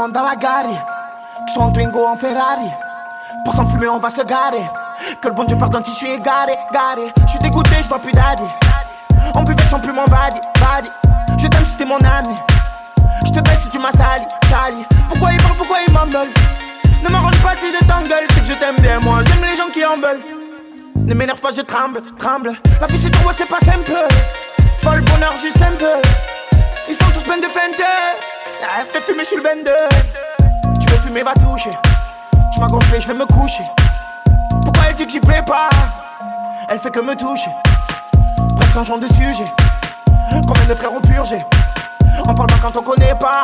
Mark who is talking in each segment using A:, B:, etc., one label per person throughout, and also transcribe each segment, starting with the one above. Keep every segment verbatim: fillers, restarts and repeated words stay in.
A: monte dans la gare, qui sont en Twingo, en Ferrari. Pour s'enfumer on va se garer. Que le bon Dieu pardonne si je suis égaré, garé. Je suis dégoûté, je vois plus daddy. On buvait sans plus mon body, body. Je t'aime si t'es mon ami. Je te baisse si tu m'as sali, sali. Pourquoi il parle, pourquoi il m'engueule? Ne m'arrange pas si je t'engueule. C'est que je t'aime bien moi, j'aime les gens qui en veulent. Ne m'énerve pas, je tremble, tremble. La vie c'est trop, c'est pas simple. Je vois le bonheur juste un peu. Ils sont tous pleins de feintes. Ah, fais fumer, je suis le vingt-deux. Tu veux fumer, va toucher. Tu m'as gonflé, je vais me coucher. Pourquoi elle dit que j'y plais pas? Elle fait que me toucher. Bref, changeons de sujet. Combien de frères ont purgé? On parle pas quand on connaît pas.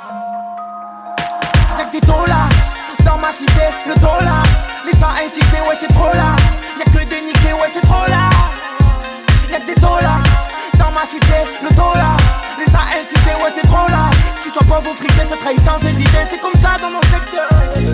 A: Y'a que des dollars dans ma cité, le dollar. Les gens incités, ouais c'est trop là. Y'a que des niqués, ouais c'est trop là. Y'a que des dollars dans ma cité, le dollar. Les gens incités, ouais c'est trop là. Tu sois pauvre ou friqué, ça trahit sans hésiter. C'est comme ça dans mon secteur.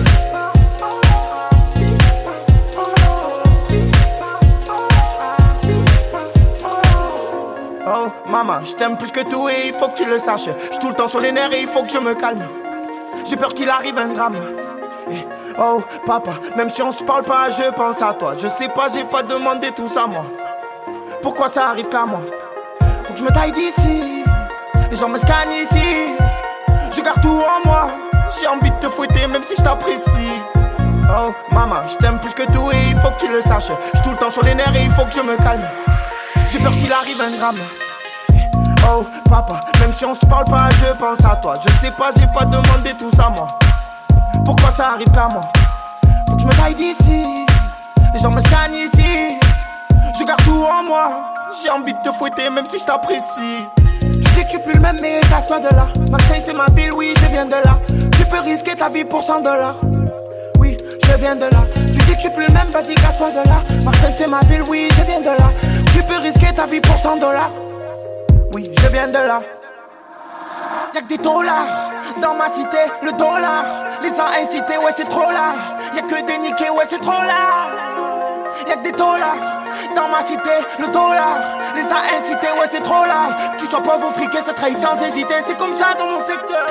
A: Oh maman, je t'aime plus que tout et il faut que tu le saches. J'suis tout le temps sur les nerfs et il faut que je me calme. J'ai peur qu'il arrive un drame. Et oh papa, même si on se parle pas, je pense à toi. Je sais pas, j'ai pas demandé tout ça moi. Pourquoi ça arrive qu'à moi? Faut que je me taille d'ici. Les gens me scannent ici. Je garde tout en moi. J'ai envie de te fouetter même si je t'apprécie. Oh maman, je t'aime plus que tout et il faut que tu le saches. J'suis tout le temps sur les nerfs et il faut que je me calme. J'ai peur qu'il arrive un drame. Oh papa, même si on se parle pas, je pense à toi. Je sais pas, j'ai pas demandé tout ça moi. Pourquoi ça arrive qu'à moi? Faut que je me taille d'ici. Les gens me scannent ici. Je garde tout en moi. J'ai envie de te fouetter même si je t'apprécie. Tu sais que je suis plus le même mais casse-toi de là. Marseille c'est ma ville, oui je viens de là. Tu peux risquer ta vie pour cent dollars. Oui, je viens de là. Tu sais que je suis plus le même, vas-y casse-toi de là. Marseille c'est ma ville, oui je viens de là. Tu peux risquer ta vie pour cent dollars. Oui, je viens de là. Y'a que des dollars dans ma cité, le dollar. Les gens incités, ouais c'est trop là. Y'a que des niqués, ouais c'est trop là. Y'a que des dollars dans ma cité, le dollar. Les gens incités, ouais c'est trop là. Tu sois pauvre ou friqué, ça trahit sans hésiter. C'est comme ça dans mon secteur.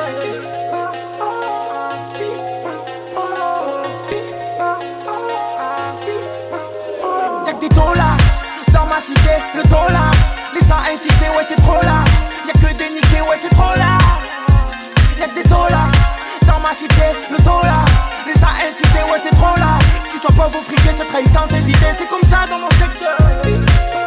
A: Y'a que des dollars dans ma cité, le dollar. Les gens incités, ouais c'est trop là. Y'a que des niqués, ouais c'est trop là. Y'a que des dollars dans ma cité, le dollar. Les gens incités, ouais c'est trop là. Tu sois pauvre ou friqué, ça trahit sans hésiter. C'est comme ça dans mon secteur.